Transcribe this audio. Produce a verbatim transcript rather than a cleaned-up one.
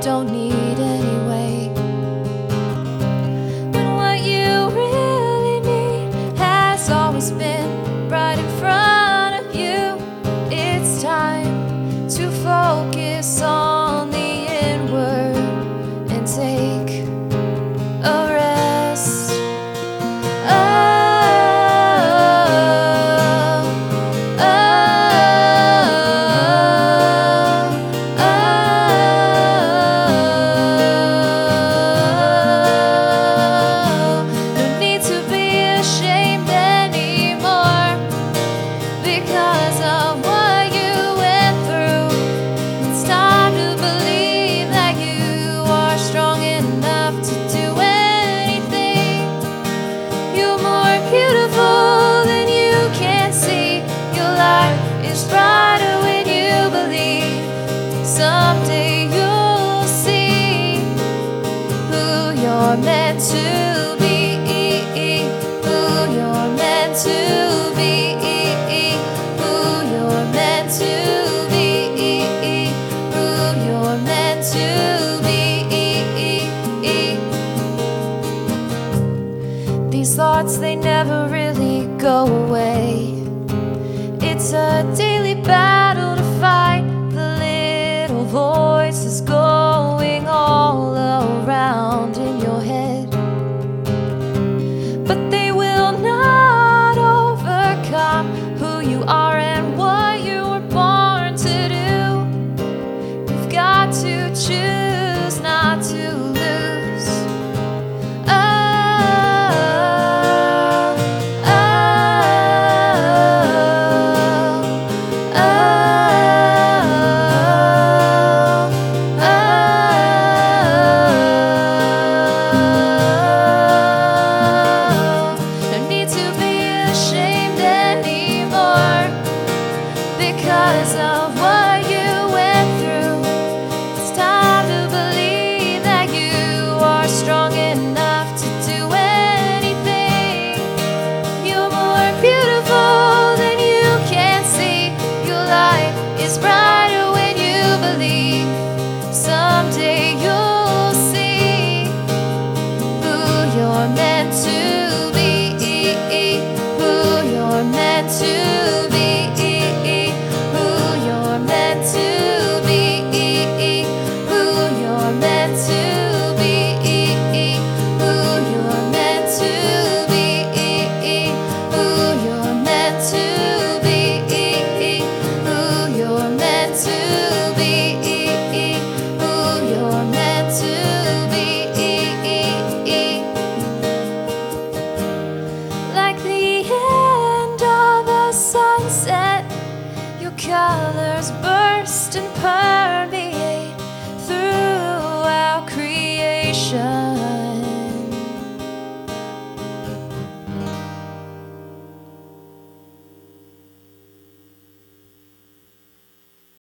don't need anyway. When what you really need has always been right in front of you, it's time to focus on the inward and take a rest. Oh, oh, oh, oh. No need to be ashamed anymore because of what you went through. It's time to believe that you are strong enough to do anything. You're more beautiful than you can see. Your light is brighter when you believe. Someday you'll see who you're meant to be, who you're meant to be, who you're meant to be, who you're meant to be. These thoughts, they never really go away. It's a daily battle to fight the little voices going all around in your head. But they will not overcome who you are and what you were born to do. You've got to choose not to lose. Oh, oh, oh, oh, oh. No need to be ashamed anymore because of what you went through. It's time to believe that you are strong enough to do anything. You're more beautiful than you can see. Your light is brighter when you believe. Someday you'll see who you're meant to be, who you're meant to be, who you're meant to be, who you're meant to be, who you're meant to be, who you're meant to be, who you're meant to be, who you're meant to be. Like the end of a sunset, your colors burst and purple.